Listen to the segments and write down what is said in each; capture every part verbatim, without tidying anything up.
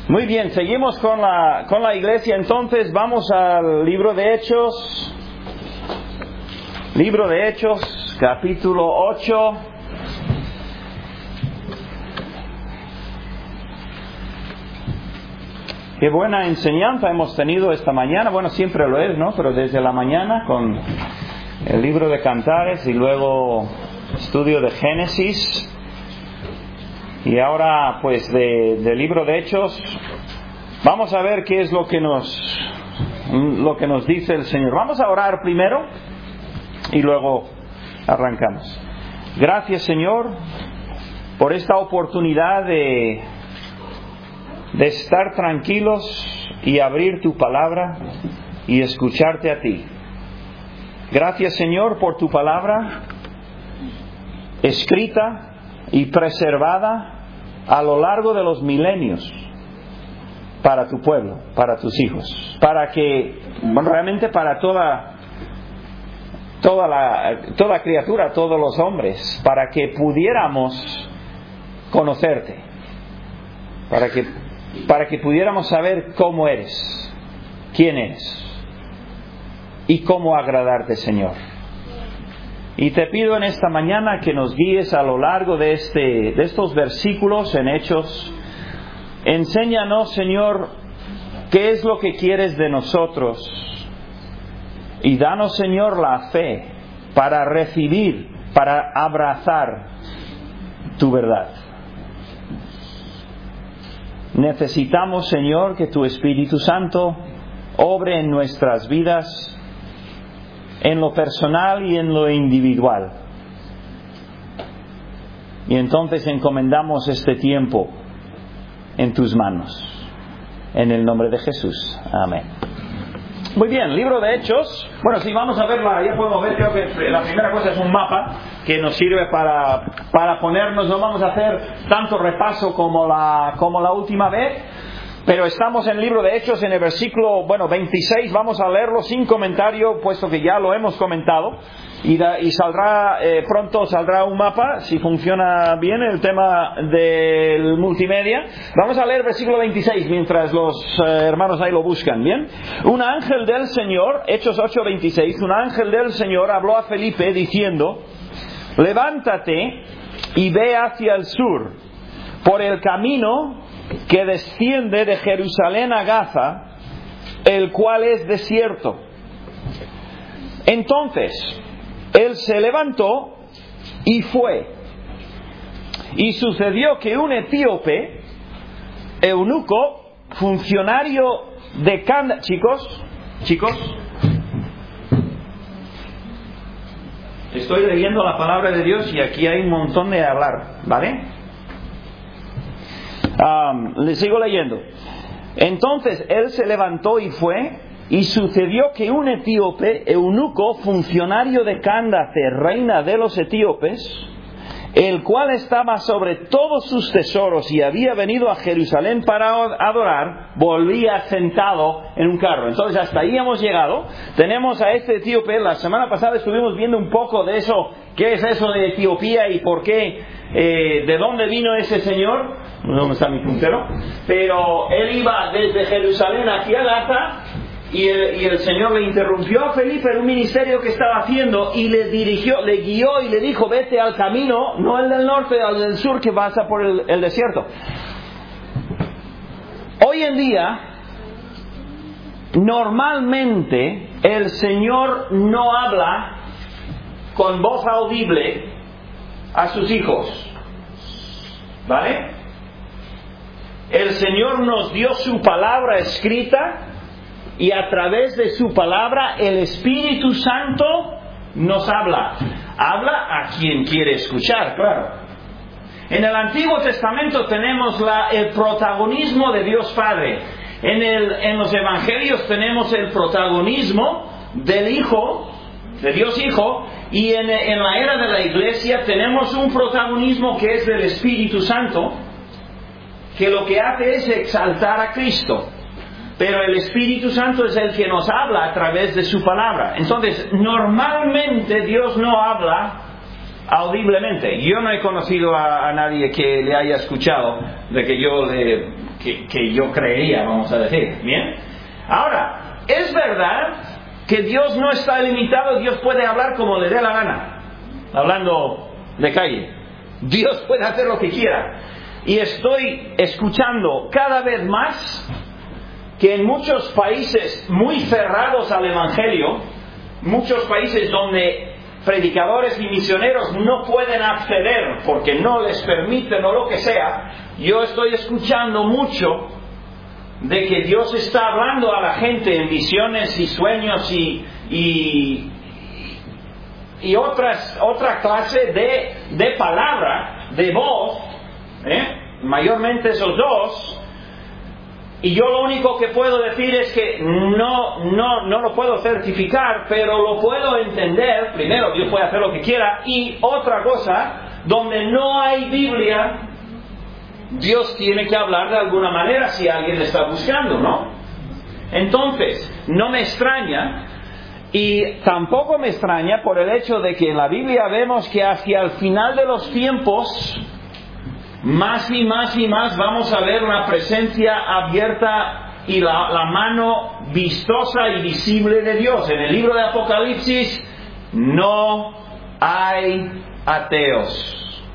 Muy bien, seguimos con la, con la iglesia. Entonces vamos al libro de Hechos. Libro de Hechos, capítulo ocho. Qué buena enseñanza hemos tenido esta mañana. Bueno, siempre lo es, ¿no? Pero desde la mañana con el libro de Cantares y luego estudio de Génesis. Y ahora, pues, de, del libro de Hechos, vamos a ver qué es lo que nos, lo que nos dice el Señor. Vamos a orar primero y luego arrancamos. Gracias, Señor, por esta oportunidad de, de estar tranquilos y abrir tu palabra y escucharte a ti. Gracias, Señor, por tu palabra escrita y preservada a lo largo de los milenios para tu pueblo, para tus hijos, para que, bueno, realmente para toda toda la toda criatura, todos los hombres, para que pudiéramos conocerte, para que para que pudiéramos saber cómo eres, quién eres y cómo agradarte, Señor. Y te pido en esta mañana que nos guíes a lo largo de, este, de estos versículos en Hechos. Enséñanos, Señor, qué es lo que quieres de nosotros. Y danos, Señor, la fe para recibir, para abrazar tu verdad. Necesitamos, Señor, que tu Espíritu Santo obre en nuestras vidas, en lo personal y en lo individual. Y entonces encomendamos este tiempo en tus manos. En el nombre de Jesús. Amén. Muy bien, libro de Hechos. Bueno, si vamos a verla, ya podemos ver, creo que la primera cosa es un mapa que nos sirve para, para ponernos. No vamos a hacer tanto repaso como la, como la última vez. Pero estamos en el libro de Hechos, en el versículo, bueno, veintiséis, vamos a leerlo sin comentario, puesto que ya lo hemos comentado, y, da, y saldrá, eh, pronto saldrá un mapa, si funciona bien el tema del multimedia. Vamos a leer el versículo veintiséis, mientras los eh, hermanos ahí lo buscan, ¿bien? Un ángel del Señor, Hechos ocho, veintiséis, un ángel del Señor habló a Felipe diciendo: levántate y ve hacia el sur, por el camino que desciende de Jerusalén a Gaza, el cual es desierto. Entonces él se levantó y fue. Y sucedió que un etíope, eunuco, funcionario de Candace, chicos, chicos, estoy leyendo la palabra de Dios y aquí hay un montón de hablar, ¿vale? Um, le sigo leyendo. Entonces él se levantó y fue, y sucedió que un etíope, eunuco, funcionario de Candace, reina de los etíopes, el cual estaba sobre todos sus tesoros y había venido a Jerusalén para adorar, volvía sentado en un carro. Entonces hasta ahí hemos llegado. Tenemos a este etíope. La semana pasada estuvimos viendo un poco de eso, qué es eso de Etiopía y por qué, eh, de dónde vino ese señor. No sé dónde está mi puntero, pero él iba desde Jerusalén hacia Gaza y el, y el Señor le interrumpió a Felipe en un ministerio que estaba haciendo y le dirigió, le guió y le dijo: vete al camino, no el del norte, al del sur, que pasa por el, el desierto. Hoy en día, normalmente el Señor no habla con voz audible a sus hijos, ¿vale? El Señor nos dio su palabra escrita y a través de su palabra el Espíritu Santo nos habla. Habla a quien quiere escuchar, claro. En el Antiguo Testamento tenemos la, el protagonismo de Dios Padre. En, el, en los Evangelios tenemos el protagonismo del Hijo, de Dios Hijo, y en, en la era de la Iglesia tenemos un protagonismo que es del Espíritu Santo, que lo que hace es exaltar a Cristo. Pero el Espíritu Santo es el que nos habla a través de su palabra. Entonces, normalmente Dios no habla audiblemente. Yo no he conocido a, a nadie que le haya escuchado de que yo le, que, que yo creería, vamos a decir. Bien. Ahora, es verdad que Dios no está limitado, Dios puede hablar como le dé la gana, hablando de calle. Dios puede hacer lo que quiera. Y estoy escuchando cada vez más que en muchos países muy cerrados al Evangelio, muchos países donde predicadores y misioneros no pueden acceder porque no les permiten o lo que sea, yo estoy escuchando mucho de que Dios está hablando a la gente en visiones y sueños y, y, y otras, otra clase de, de palabra, de voz, ¿eh? Mayormente esos dos. Y yo lo único que puedo decir es que no, no, no lo puedo certificar, pero lo puedo entender. Primero, Dios puede hacer lo que quiera. Y otra cosa, donde no hay Biblia, Dios tiene que hablar de alguna manera si alguien le está buscando, ¿no? Entonces, no me extraña, y tampoco me extraña por el hecho de que en la Biblia vemos que hacia el final de los tiempos, más y más y más vamos a ver la presencia abierta y la, la mano vistosa y visible de Dios. En el libro de Apocalipsis no hay ateos.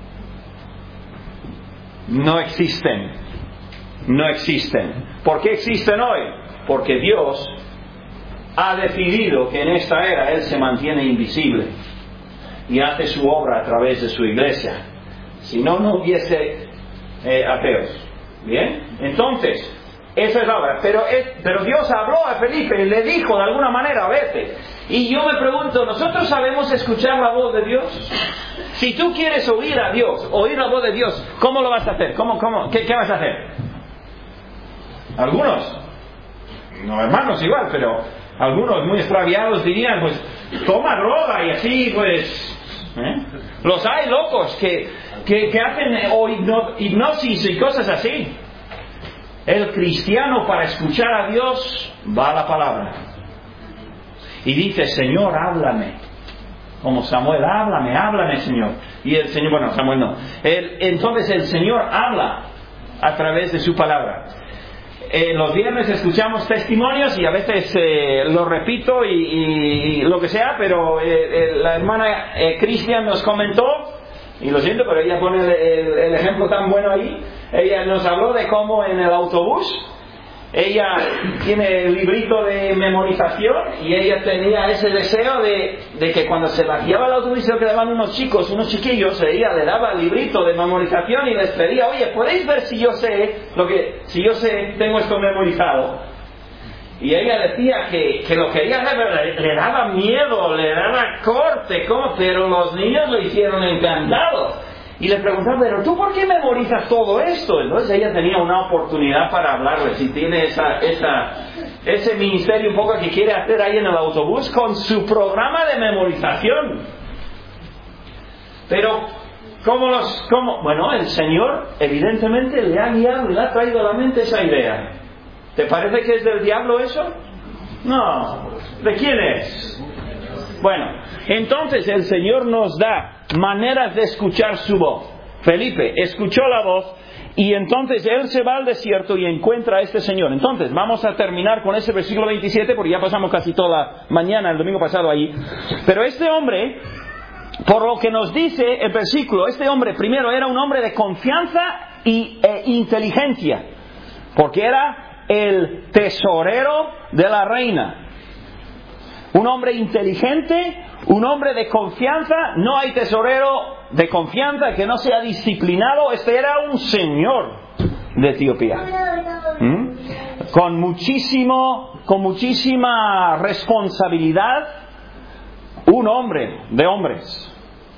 No existen. No existen. ¿Por qué existen hoy? Porque Dios ha decidido que en esta era Él se mantiene invisible y hace su obra a través de su iglesia. Si no, no hubiese eh, ateos. ¿Bien? Entonces, esa es la obra. Pero, es, pero Dios habló a Felipe y le dijo de alguna manera, vete. Y yo me pregunto, ¿nosotros sabemos escuchar la voz de Dios? Si tú quieres oír a Dios, oír la voz de Dios, ¿cómo lo vas a hacer? ¿Cómo, cómo, qué, qué vas a hacer? Algunos, no hermanos igual, pero algunos muy extraviados dirían, pues, toma droga y así, pues... ¿eh? Los hay locos que, que, que hacen o hipno, hipnosis y cosas así. El cristiano, para escuchar a Dios, va a la palabra y dice, Señor, háblame. Como Samuel, háblame, háblame, Señor. Y el Señor, bueno, Samuel no. El, entonces el Señor habla a través de su palabra. Eh, los viernes escuchamos testimonios y a veces eh, lo repito y, y, y lo que sea, pero eh, eh, la hermana eh, Cristian nos comentó, y lo siento, pero ella pone el, el, el ejemplo tan bueno ahí. Ella nos habló de cómo en el autobús ella tiene el librito de memorización y ella tenía ese deseo de, de que cuando se vaciaba el autobús se quedaban unos chicos, unos chiquillos, ella le daba el librito de memorización y les pedía, oye, ¿podéis ver si yo sé lo que, si yo sé, tengo esto memorizado? Y ella decía que, que lo quería hacer, pero le, le daba miedo, le daba corte, ¿cómo? Pero los niños lo hicieron encantados. Y le preguntaba, pero ¿tú por qué memorizas todo esto? Entonces ella tenía una oportunidad para hablarle. Si tiene esa, esa, ese ministerio un poco que quiere hacer ahí en el autobús con su programa de memorización. Pero, ¿cómo los...? Cómo? Bueno, el Señor evidentemente le ha guiado y le ha traído a la mente esa idea. ¿Te parece que es del diablo eso? No. ¿De quién es? Bueno, entonces el Señor nos da maneras de escuchar su voz. Felipe escuchó la voz y entonces él se va al desierto y encuentra a este Señor. Entonces vamos a terminar con ese versículo veintisiete porque ya pasamos casi toda la mañana, el domingo pasado ahí. Pero este hombre, por lo que nos dice el versículo, este hombre primero era un hombre de confianza y e inteligencia, porque era el tesorero de la reina. Un hombre inteligente, un hombre de confianza. No hay tesorero de confianza que no sea disciplinado. Este era un señor de Etiopía, ¿Mm? con muchísimo, con muchísima responsabilidad. Un hombre de hombres.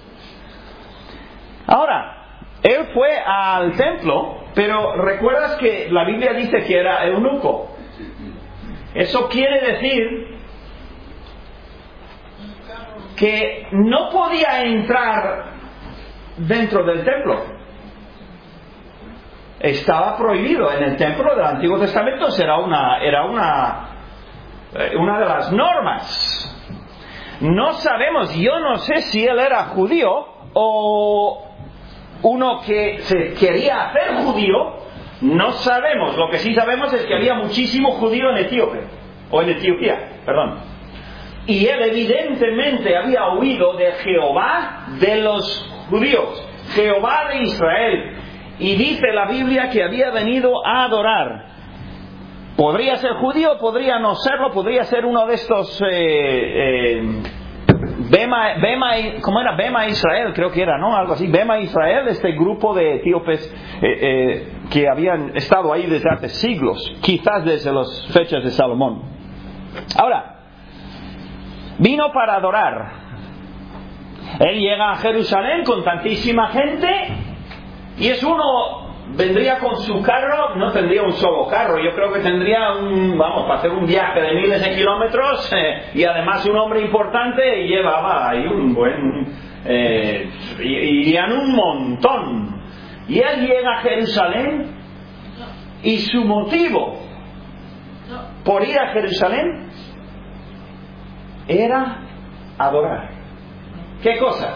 Ahora, él fue al templo, pero recuerdas que la Biblia dice que era eunuco. Eso quiere decir que no podía entrar dentro del templo. Estaba prohibido en el templo del Antiguo Testamento. Era una, era una, una de las normas. No sabemos, yo no sé si él era judío o uno que se quería hacer judío. No sabemos. Lo que sí sabemos es que había muchísimo judío en Etíope, o en Etiopía, perdón. Y él evidentemente había oído de Jehová de los judíos, Jehová de Israel. Y dice la Biblia que había venido a adorar. Podría ser judío, podría no serlo, podría ser uno de estos eh, eh, Bema, Bema, ¿cómo era? Bema Israel, creo que era, ¿no? Algo así. Bema Israel, este grupo de etíopes eh, eh, que habían estado ahí desde hace siglos, quizás desde las fechas de Salomón. Ahora, vino para adorar. Él llega a Jerusalén con tantísima gente y es uno. Vendría con su carro, no tendría un solo carro, yo creo que tendría un, vamos, para hacer un viaje de miles de kilómetros, eh, y además un hombre importante llevaba ahí un buen, eh, irían un montón. Y él llega a Jerusalén y su motivo por ir a Jerusalén era adorar. ¿Qué cosa?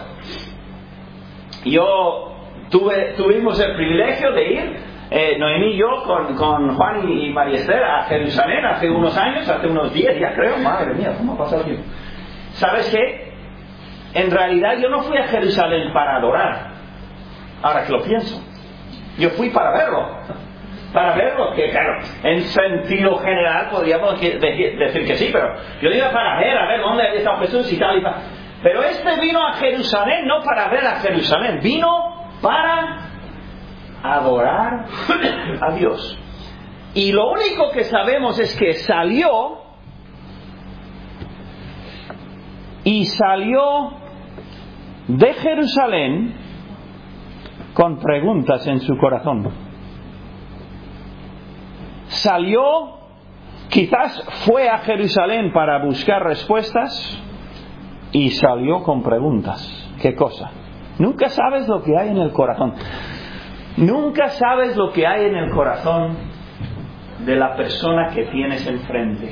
Yo Tuve, tuvimos el privilegio de ir, eh, Noemí y yo, con, con Juan y María Esther, a Jerusalén hace unos años, hace unos diez ya creo. Madre mía, ¿cómo ha pasado el tiempo? ¿Sabes qué? En realidad yo no fui a Jerusalén para adorar, ahora que lo pienso. Yo fui para verlo, para verlo, que claro, en sentido general podríamos decir que sí, pero yo iba para ver, a ver dónde había estado Jesús y tal y tal. Pero este vino a Jerusalén no para ver a Jerusalén, vino para adorar a Dios. Y lo único que sabemos es que salió y salió de Jerusalén con preguntas en su corazón. Salió, quizás fue a Jerusalén para buscar respuestas y salió con preguntas. ¿Qué cosa? Nunca sabes lo que hay en el corazón. Nunca sabes lo que hay en el corazón de la persona que tienes enfrente.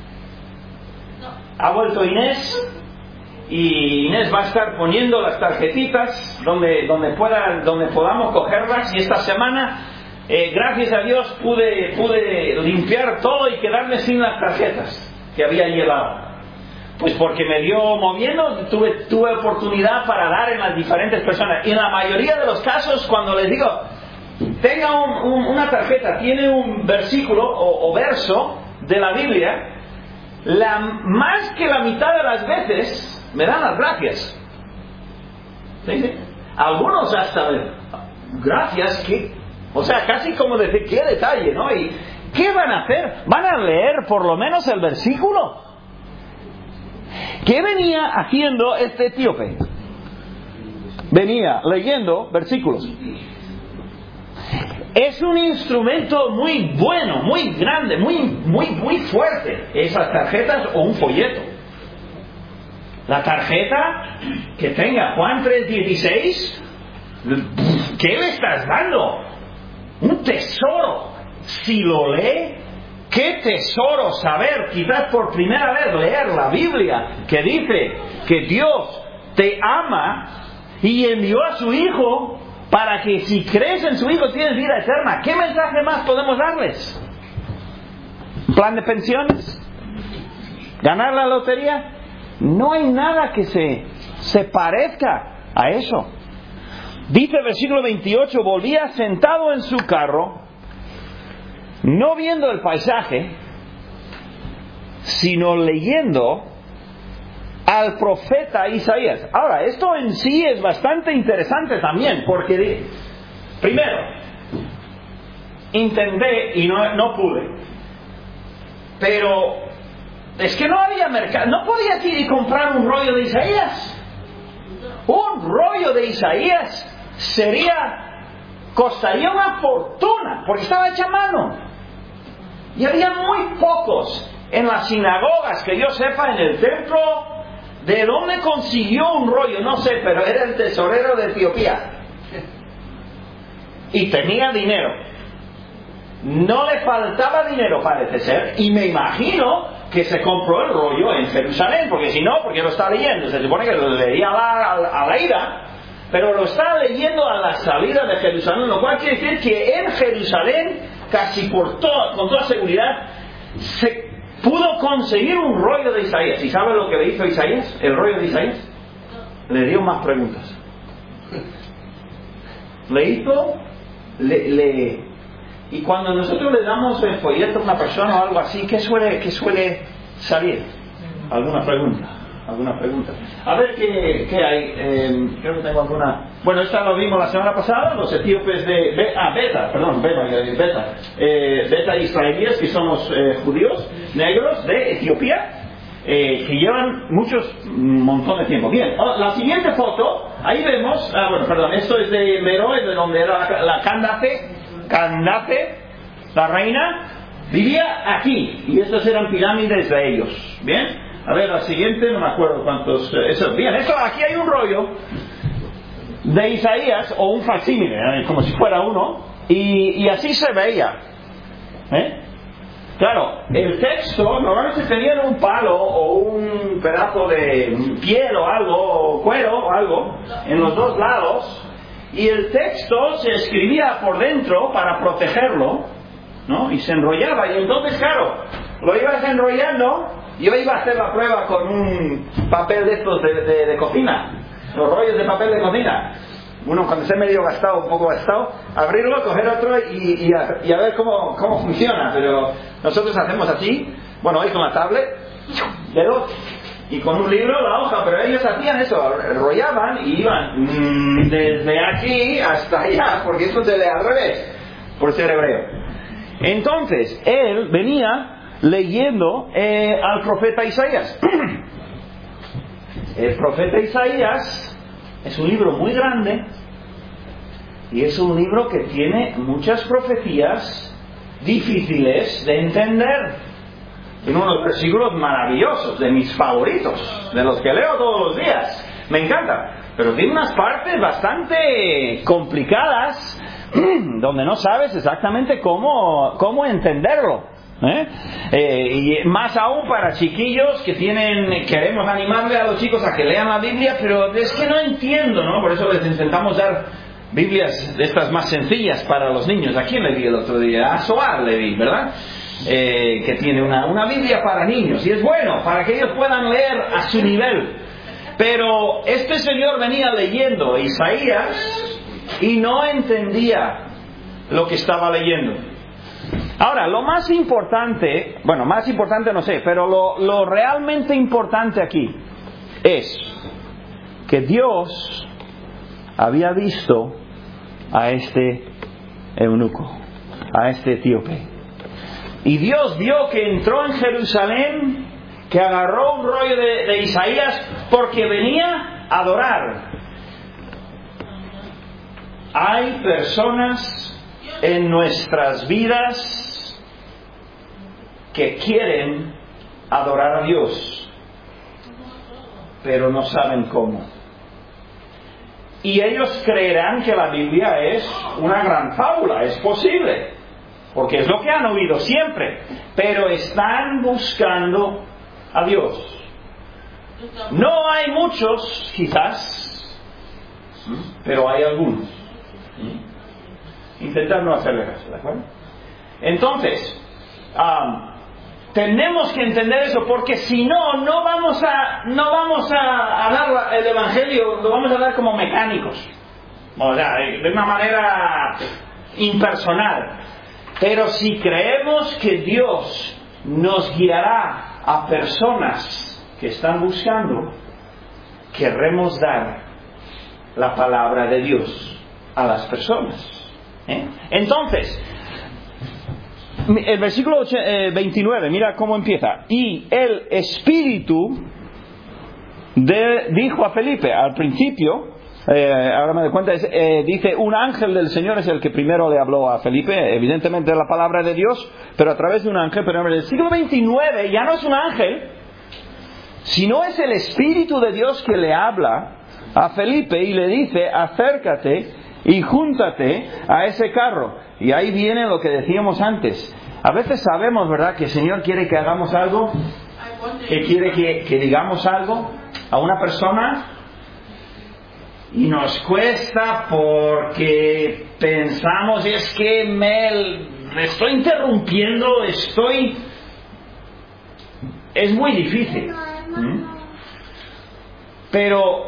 Ha vuelto Inés y Inés va a estar poniendo las tarjetitas donde, donde, pueda, donde podamos cogerlas. Y esta semana, eh, gracias a Dios, pude, pude limpiar todo y quedarme sin las tarjetas que había llevado. Pues porque me dio moviendo, tuve, tuve oportunidad para dar en las diferentes personas. Y en la mayoría de los casos, cuando les digo, tenga un, un, una tarjeta, tiene un versículo o, o verso de la Biblia, la, más que la mitad de las veces me dan las gracias. ¿Sí? Algunos hasta, gracias, ¿qué? O sea, casi como decir, qué detalle, ¿no? ¿Y qué van a hacer? ¿Van a leer por lo menos el versículo? ¿Qué venía haciendo este etíope? Venía leyendo versículos. Es un instrumento muy bueno, muy grande, muy, muy, muy fuerte, esas tarjetas o un folleto. La tarjeta que tenga Juan tres dieciséis, ¿qué le estás dando? Un tesoro. Si lo lee, qué tesoro saber, quizás por primera vez leer la Biblia que dice que Dios te ama y envió a su Hijo para que si crees en su Hijo tienes vida eterna. ¿Qué mensaje más podemos darles? ¿Plan de pensiones? ¿Ganar la lotería? No hay nada que se, se parezca a eso. Dice el versículo veintiocho, volvía sentado en su carro, no viendo el paisaje, sino leyendo al profeta Isaías. Ahora, esto en sí es bastante interesante también, porque primero, intenté y no, no pude, pero es que no había mercado, no podías ir y comprar un rollo de Isaías. Un rollo de Isaías sería, costaría una fortuna, porque estaba hecha a mano. Y había muy pocos en las sinagogas, que yo sepa, en el templo. ¿De dónde consiguió un rollo? No sé, pero era el tesorero de Etiopía. Y tenía dinero. No le faltaba dinero, parece ser. Y me imagino que se compró el rollo en Jerusalén, porque si no, porque lo está leyendo, se supone que lo leía a la, a la ira. pero lo estaba leyendo a la salida de Jerusalén, lo cual quiere decir que en Jerusalén, casi por todo, con toda seguridad, se pudo conseguir un rollo de Isaías. ¿Y sabe lo que le hizo Isaías? El rollo de Isaías le dio más preguntas. Le hizo, le, le y cuando nosotros le damos el folleto a una persona o algo así, ¿qué suele, qué suele salir? ¿Alguna pregunta? ¿Alguna pregunta? A ver qué, qué hay. Eh, creo que tengo alguna. Bueno, esta lo vimos la semana pasada, los etíopes de. Be, ah, Beta, perdón, Beta, Beta. Eh, Beta israelíes, que somos eh, judíos negros de Etiopía, eh, que llevan muchos, un montón de tiempo. Bien, la siguiente foto, ahí vemos. Ah, bueno, perdón, esto es de Meroe, de donde era la, la Candace, Candace, la reina, vivía aquí, y estas eran pirámides de ellos. Bien. A ver, la siguiente, no me acuerdo cuántos... Eh, eso, bien, esto, aquí hay un rollo de Isaías, o un facsímile, eh, como si fuera uno, y, y así se veía. ¿Eh? Claro, el texto normalmente tenía un palo, o un pedazo de piel, o algo, o cuero, o algo, en los dos lados, y el texto se escribía por dentro para protegerlo, ¿no? Y se enrollaba, y entonces, claro, lo ibas enrollando. Yo iba a hacer la prueba con un papel de estos de, de, de cocina, los rollos de papel de cocina. Uno cuando esté medio gastado, un poco gastado, abrirlo, coger otro y, y, a, y a ver cómo, cómo funciona. Pero nosotros hacemos así, bueno, hoy con la tablet, dedo, y con un libro la hoja, pero ellos hacían eso, enrollaban y iban mmm, desde aquí hasta allá, porque esto se lee al revés, por ser hebreo. Entonces, él venía leyendo eh, al profeta Isaías. El profeta Isaías es un libro muy grande y es un libro que tiene muchas profecías difíciles de entender. Tiene unos versículos maravillosos, de mis favoritos, de los que leo todos los días. Me encanta, pero tiene unas partes bastante complicadas donde no sabes exactamente cómo, cómo entenderlo. ¿Eh? Eh, y más aún para chiquillos que tienen, queremos animarle a los chicos a que lean la Biblia, pero es que no entiendo, ¿no? Por eso les intentamos dar Biblias de estas más sencillas para los niños. ¿A quién le di el otro día? A Soar le di, ¿verdad? Eh, que tiene una, una Biblia para niños, y es bueno para que ellos puedan leer a su nivel. Pero este señor venía leyendo Isaías y no entendía lo que estaba leyendo. Ahora, lo más importante, bueno, más importante no sé, pero lo, lo realmente importante aquí es que Dios había visto a este eunuco, a este etíope. Y Dios vio que entró en Jerusalén, que agarró un rollo de, de Isaías porque venía a adorar. Hay personas en nuestras vidas que quieren adorar a Dios, pero no saben cómo. Y ellos creerán que la Biblia es una gran fábula, es posible, porque es lo que han oído siempre, pero están buscando a Dios. No hay muchos, quizás, pero hay algunos. Intentar no hacerle caso, ¿de acuerdo? Entonces, um, tenemos que entender eso, porque si no, no vamos a, no vamos a, a dar el Evangelio, lo vamos a dar como mecánicos, o sea, de una manera impersonal. Pero si creemos que Dios nos guiará a personas que están buscando, querremos dar la palabra de Dios a las personas. ¿Eh? Entonces, el versículo veintinueve, mira cómo empieza. Y el Espíritu de, dijo a Felipe, al principio, eh, ahora me doy cuenta, es, eh, dice, un ángel del Señor es el que primero le habló a Felipe, evidentemente la palabra de Dios, pero a través de un ángel. Pero en el siglo veintinueve ya no es un ángel, sino es el Espíritu de Dios que le habla a Felipe y le dice, acércate y júntate a ese carro. Y ahí viene lo que decíamos antes. A veces sabemos, ¿verdad?, que el Señor quiere que hagamos algo, que quiere que, que digamos algo a una persona, Y nos cuesta porque pensamos, es que me, me estoy interrumpiendo, estoy... Es muy difícil. ¿Mm? Pero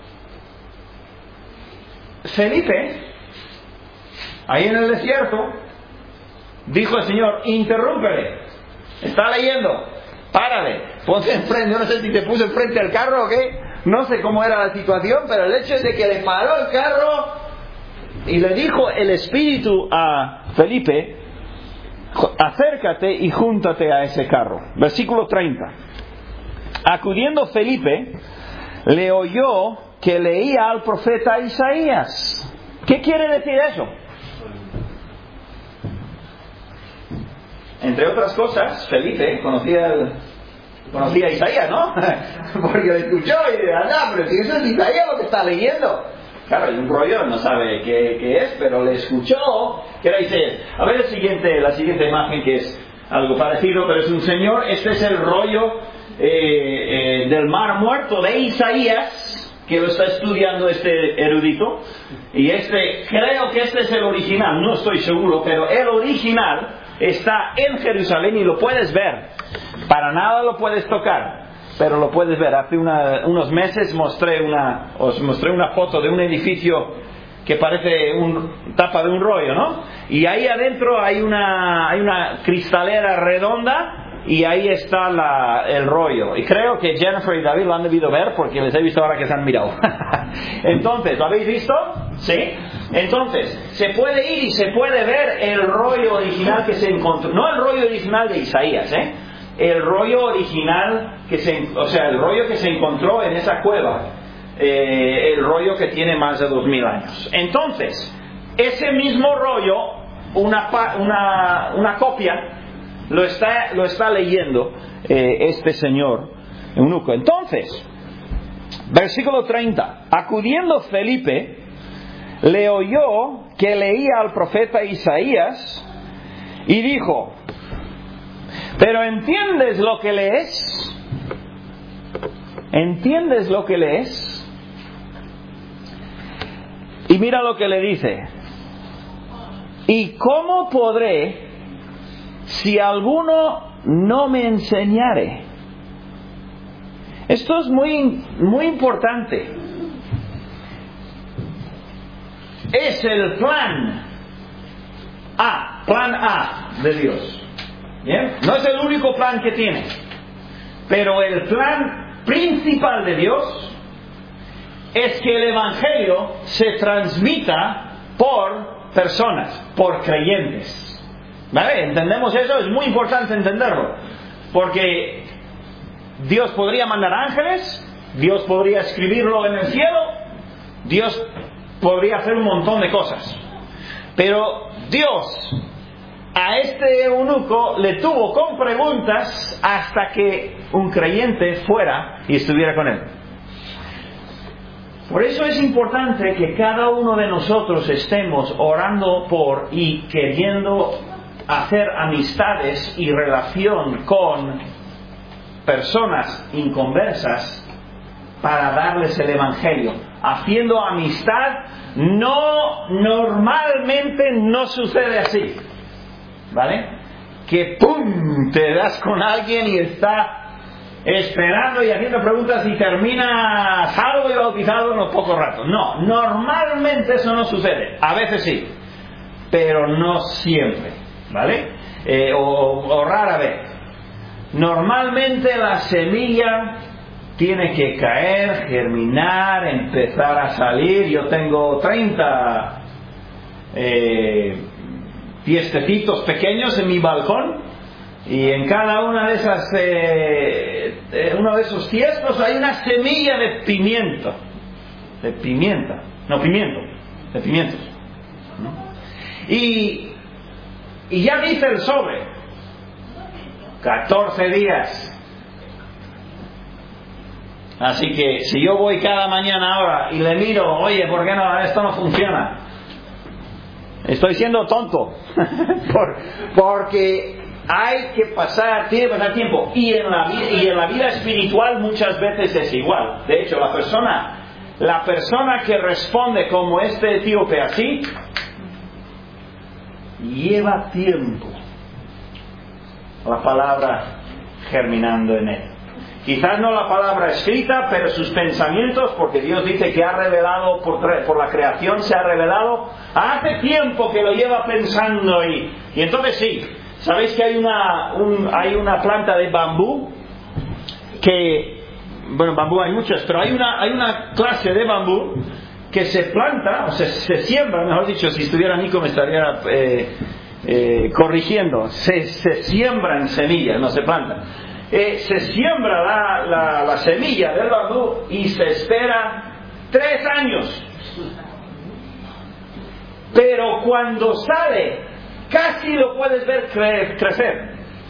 Felipe, ahí en el desierto, dijo al Señor, interrúmpele, está leyendo, párale, ponte enfrente. Yo no sé si te puso enfrente al carro o qué, no sé cómo era la situación, pero el hecho es de que le paró el carro y le dijo el Espíritu a Felipe, acércate y júntate a ese carro. Versículo treinta. Acudiendo Felipe, le oyó que leía al profeta Isaías. ¿Qué quiere decir eso? Entre otras cosas, Felipe conocía, el, conocía a Isaías, ¿no? Porque lo escuchó y dice, anda, pero si eso es Isaías lo que está leyendo. Claro, hay un rollo, no sabe qué, qué es, pero le escuchó que era Isaías. A ver el siguiente, la siguiente imagen, que es algo parecido, pero es un señor. Este es el rollo eh, eh, del Mar Muerto de Isaías, que lo está estudiando este erudito. Y este, creo que este es el original, no estoy seguro, pero el original está en Jerusalén y lo puedes ver. Para nada lo puedes tocar, pero lo puedes ver. Hace una, unos meses mostré una, os mostré una foto de un edificio que parece un tapa de un rollo, ¿no? Y ahí adentro hay una, hay una cristalera redonda y ahí está la, el rollo. Y creo que Jennifer y David lo han debido ver porque les he visto ahora que se han mirado. Entonces, ¿lo habéis visto? ¿Sí? Entonces, se puede ir y se puede ver el rollo original que se encontró. No el rollo original de Isaías, ¿eh? El rollo original que se, o sea, el rollo que se encontró en esa cueva, eh, el rollo que tiene más de dos mil años. Entonces, ese mismo rollo, una una una copia, lo está lo está leyendo eh, este señor eunuco. Entonces, versículo treinta. Acudiendo Felipe, le oyó que leía al profeta Isaías y dijo: ¿pero entiendes lo que lees? ¿Entiendes lo que lees? Y mira lo que le dice: ¿y cómo podré si alguno no me enseñare? Esto es muy, muy importante. Es el plan A, plan A de Dios. ¿Bien? No es el único plan que tiene, pero el plan principal de Dios es que el Evangelio se transmita por personas, por creyentes. ¿Vale? ¿Entendemos eso? Es muy importante entenderlo, porque Dios podría mandar ángeles, Dios podría escribirlo en el cielo, Dios podría hacer un montón de cosas, pero Dios a este eunuco le tuvo con preguntas hasta que un creyente fuera y estuviera con él. Por eso es importante que cada uno de nosotros estemos orando por y queriendo hacer amistades y relación con personas inconversas para darles el Evangelio. Haciendo amistad no, normalmente no sucede así. ¿Vale? Que ¡pum! Te das con alguien y está esperando y haciendo preguntas y termina salvo y bautizado en los pocos ratos. No, normalmente eso no sucede. A veces sí, pero no siempre. ¿Vale? Eh, o, o rara vez. Normalmente la semilla tiene que caer, germinar, empezar a salir. Yo tengo treinta eh, tiestecitos pequeños en mi balcón, y en cada una de esas eh, eh, uno de esos tiestos hay una semilla de pimiento, de pimienta, no pimiento, de pimientos, ¿no? Y, y ya dice el sobre, catorce días. Así que si yo voy cada mañana ahora y le miro, oye, ¿por qué no? Esto no funciona. Estoy siendo tonto. Por, porque hay que pasar, tiene que pasar tiempo. Y en, la, y en la vida espiritual muchas veces es igual. De hecho, la persona, la persona que responde como este etíope así, lleva tiempo la palabra germinando en él. Quizás no la palabra escrita, pero sus pensamientos, porque Dios dice que ha revelado por, por la creación, se ha revelado. Hace tiempo que lo lleva pensando y, y entonces sí, ¿sabéis que hay una, un, hay una planta de bambú? Que, bueno, bambú hay muchas, pero hay una, hay una clase de bambú que se planta, o sea, se siembra, mejor dicho, si estuviera Nico me estaría eh, eh, corrigiendo, se, se siembra en semillas, no se planta. Eh, se siembra la, la, la semilla del bambú y se espera tres años. Pero cuando sale, casi lo puedes ver cre- crecer.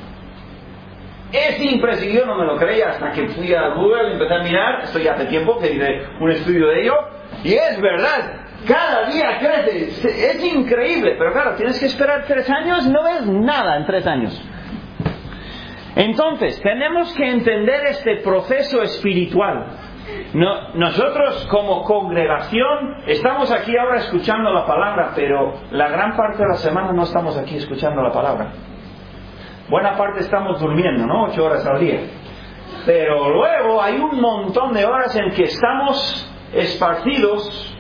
Es impresionante, yo no me lo creía hasta que fui a Google y empecé a mirar, esto ya hace tiempo que hice un estudio de ello, y es verdad, cada día crece, es increíble, pero claro, tienes que esperar tres años, no ves nada en tres años. Entonces, tenemos que entender este proceso espiritual. No, nosotros como congregación estamos aquí ahora escuchando la palabra, pero la gran parte de la semana no estamos aquí escuchando la palabra. Buena parte estamos durmiendo, ¿no? Ocho horas al día. Pero luego hay un montón de horas en que estamos esparcidos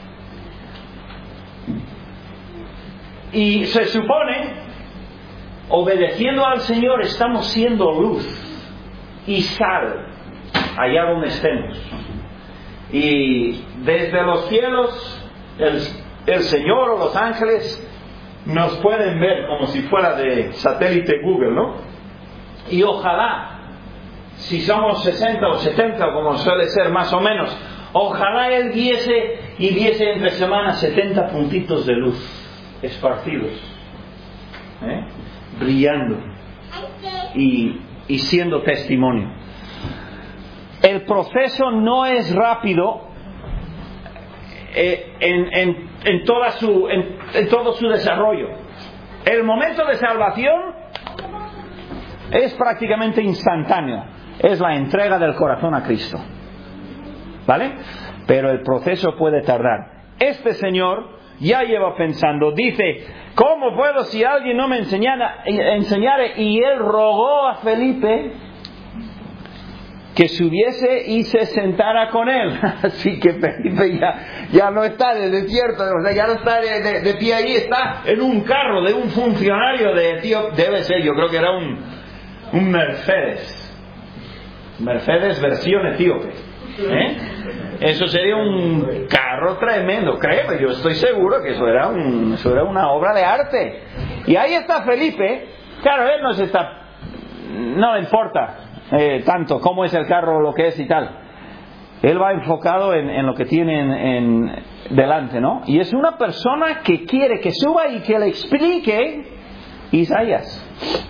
y se supone, obedeciendo al Señor, estamos siendo luz y sal allá donde estemos. Y desde los cielos el, el Señor o los ángeles nos pueden ver como si fuera de satélite Google, ¿no? Y ojalá, si somos sesenta o setenta, como suele ser más o menos, ojalá Él viese y viese entre semanas setenta puntitos de luz esparcidos, ¿eh? brillando y, y siendo testimonio. El proceso no es rápido eh, en, en, en, toda su, en, en todo su desarrollo. El momento de salvación es prácticamente instantáneo. Es la entrega del corazón a Cristo, ¿vale? Pero el proceso puede tardar. Este señor ya lleva pensando, dice, ¿cómo puedo si alguien no me enseñara, enseñare? Y él rogó a Felipe que subiese y se sentara con él. Así que Felipe ya, ya no está en el desierto, o sea, ya no está de, de, de pie ahí, está en un carro de un funcionario de Etiopía. Debe ser, yo creo que era un, un Mercedes. Mercedes versión etíope. ¿Eh? Eso sería un carro tremendo, créeme, yo estoy seguro que eso era, un, eso era una obra de arte. Y ahí está Felipe, claro, él no se está, no le importa eh, tanto cómo es el carro, lo que es y tal. Él va enfocado en, en lo que tiene en, en delante, ¿no? Y es una persona que quiere que suba y que le explique Isaías.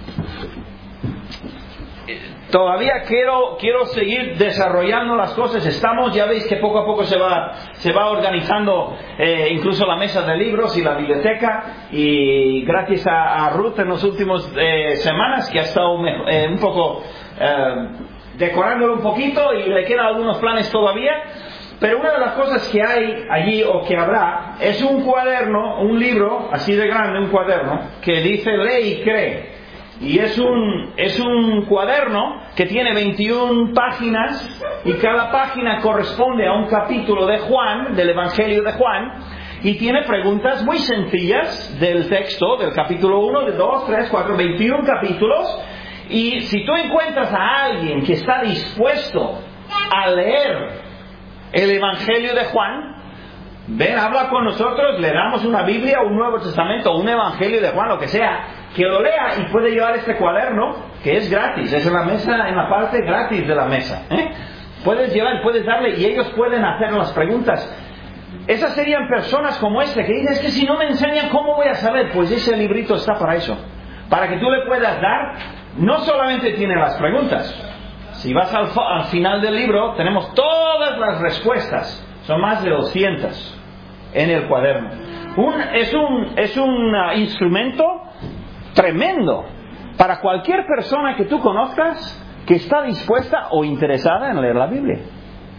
Todavía quiero quiero seguir desarrollando las cosas. Estamos, ya veis que poco a poco se va se va organizando eh, incluso la mesa de libros y la biblioteca. Y gracias a, a Ruth en las últimas eh, semanas, que ha estado eh, un poco eh, decorándolo un poquito, y le quedan algunos planes todavía. Pero una de las cosas que hay allí, o que habrá, es un cuaderno, un libro así de grande, un cuaderno que dice lee y cree. Y es un, es un cuaderno que tiene veintiuna páginas, y cada página corresponde a un capítulo de Juan, del Evangelio de Juan, y tiene preguntas muy sencillas del texto, del capítulo uno, de dos, tres, cuatro, veintiún capítulos. Y si tú encuentras a alguien que está dispuesto a leer el Evangelio de Juan, ven, habla con nosotros, le damos una Biblia, un Nuevo Testamento, un Evangelio de Juan, lo que sea, que lo lea y puede llevar este cuaderno, que es gratis, es en la mesa, en la parte gratis de la mesa, ¿eh? Puedes llevar, puedes darle, y ellos pueden hacer las preguntas. Esas serían personas como este, que dicen, es que si no me enseñan, ¿cómo voy a saber? Pues ese librito está para eso, para que tú le puedas dar. No solamente tiene las preguntas, si vas al, al final del libro, tenemos todas las respuestas, son más de doscientas en el cuaderno. Un, es un, es un uh, instrumento tremendo para cualquier persona que tú conozcas que está dispuesta o interesada en leer la Biblia. ¿Mm?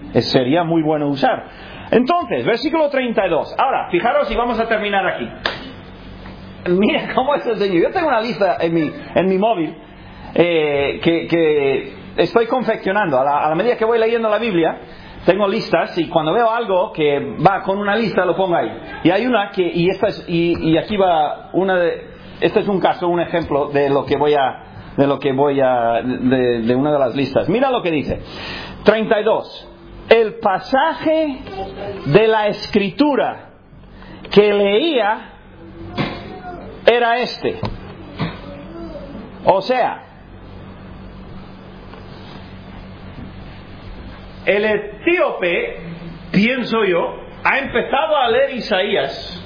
sería muy bueno usar. Entonces, versículo treinta y dos. Ahora, fijaros y vamos a terminar aquí. Mira cómo es el Señor. Yo tengo una lista en mi, en mi móvil eh, que, que estoy confeccionando. A la, a la medida que voy leyendo la Biblia, tengo listas y cuando veo algo que va con una lista lo pongo ahí. Y hay una que, y esta es, y, y aquí va una de, este es un caso, un ejemplo de lo que voy a, de lo que voy a, de, de una de las listas. Mira lo que dice. treinta y dos. El pasaje de la Escritura que leía era este. O sea, el etíope, pienso yo, ha empezado a leer Isaías,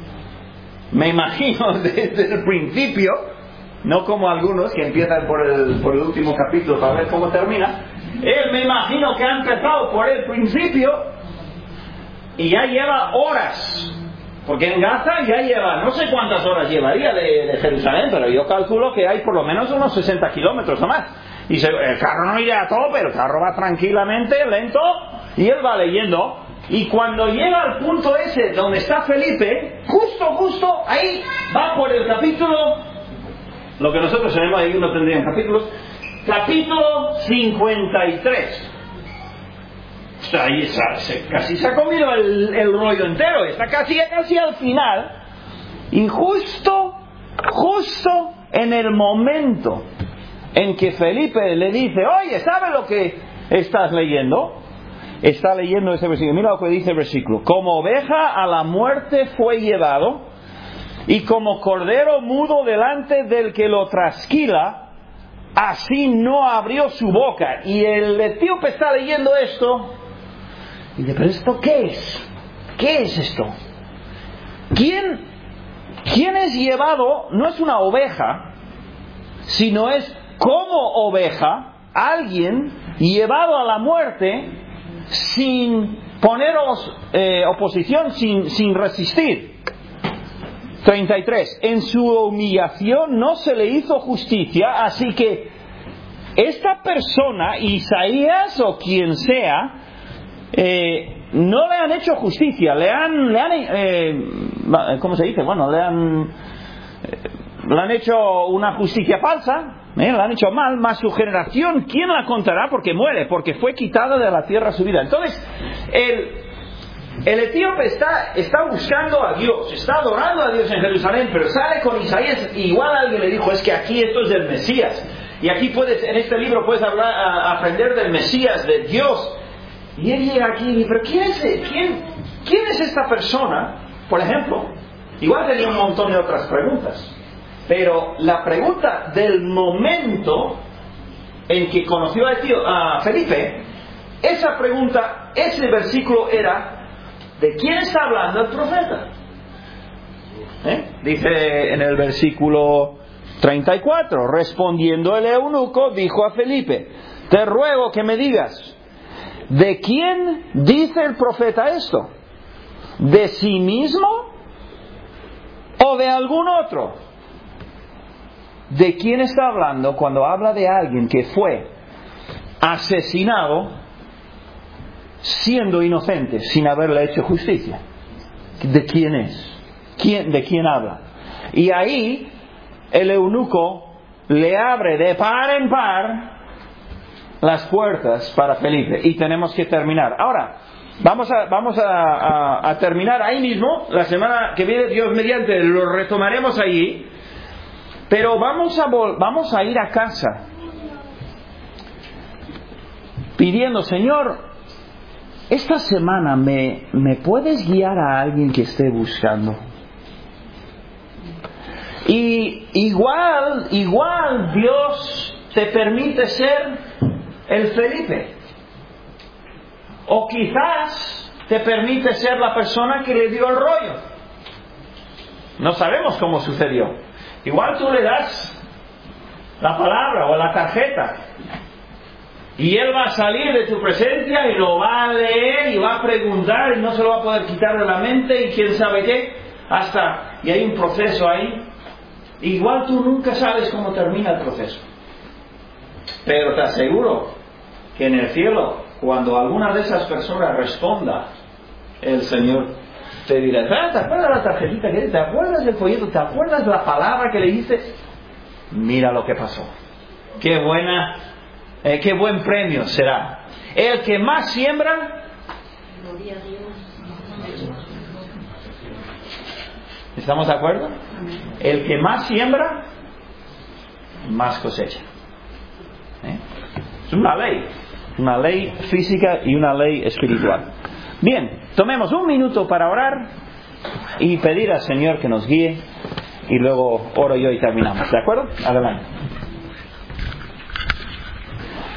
me imagino desde el principio, no como algunos que empiezan por el, por el último capítulo para ver cómo termina. Él me imagino que ha empezado por el principio y ya lleva horas. Porque en Gaza ya lleva, no sé cuántas horas llevaría de, de Jerusalén, pero yo calculo que hay por lo menos unos sesenta kilómetros o más. Y se, el carro no irá a tope, el carro va tranquilamente, lento, y él va leyendo. Y cuando llega al punto ese donde está Felipe, justo, justo ahí va por el capítulo, lo que nosotros tenemos ahí no tendrían capítulos, capítulo cincuenta y tres. O sea, ahí está, se, casi se ha comido el, el rollo entero, está casi, casi al final, y justo, justo en el momento en que Felipe le dice, oye, ¿sabes lo que estás leyendo? Está leyendo ese versículo, mira lo que dice el versículo: como oveja a la muerte fue llevado, y como cordero mudo delante del que lo trasquila, así no abrió su boca. Y el etíope está leyendo esto y dice, ¿pero esto qué es? ¿Qué es esto? ¿Quién, quién es llevado? No es una oveja, sino es como oveja, alguien llevado a la muerte sin poneros eh, oposición, sin, sin resistir. treinta y tres. En su humillación no se le hizo justicia, así que esta persona, Isaías o quien sea, eh, no le han hecho justicia, le han, le han eh, ¿cómo se dice? Bueno, le han, eh, le han hecho una justicia falsa, eh, le han hecho mal, más su generación, ¿quién la contará? Porque muere, porque fue quitada de la tierra su vida. Entonces, el El etíope está, está buscando a Dios, está adorando a Dios en Jerusalén, pero sale con Isaías y igual alguien le dijo, es que aquí esto es del Mesías. Y aquí puedes, en este libro puedes hablar, a, aprender del Mesías, de Dios. Y él llega aquí y dice, pero ¿quién es, quién, ¿quién es esta persona? Por ejemplo, igual tenía un montón de otras preguntas. Pero la pregunta del momento en que conoció a, Etío, a Felipe, esa pregunta, ese versículo era, ¿de quién está hablando el profeta? ¿Eh? Dice en el versículo treinta y cuatro, respondiendo el eunuco, dijo a Felipe, te ruego que me digas, ¿de quién dice el profeta esto? ¿De sí mismo o de algún otro? ¿De quién está hablando cuando habla de alguien que fue asesinado siendo inocente, sin haberle hecho justicia? ¿De quién es? ¿Quién, ¿De quién habla? Y ahí el eunuco le abre de par en par las puertas para Felipe. Y tenemos que terminar. Ahora, vamos a, vamos a, a, a terminar ahí mismo. La semana que viene, Dios mediante, lo retomaremos allí. Pero vamos a, vamos a ir a casa pidiendo, Señor, esta semana me, me puedes guiar a alguien que esté buscando. Y igual, igual Dios te permite ser el Felipe. O quizás te permite ser la persona que le dio el rollo. No sabemos cómo sucedió. Igual tú le das la palabra o la tarjeta y él va a salir de tu presencia y lo va a leer y va a preguntar y no se lo va a poder quitar de la mente y quién sabe qué, hasta, y hay un proceso ahí. Igual tú nunca sabes cómo termina el proceso, pero te aseguro que en el cielo cuando alguna de esas personas responda, el Señor te dirá: ¿te acuerdas la tarjetita que te acuerdas del folleto? ¿Te acuerdas la palabra que le dice? Mira lo que pasó. Qué buena, eh, qué buen premio será. El que más siembra, ¿estamos de acuerdo? El que más siembra, más cosecha. ¿Eh? Es una ley, una ley física y una ley espiritual. Bien, tomemos un minuto para orar y pedir al Señor que nos guíe, y luego oro yo y terminamos. ¿De acuerdo? Adelante.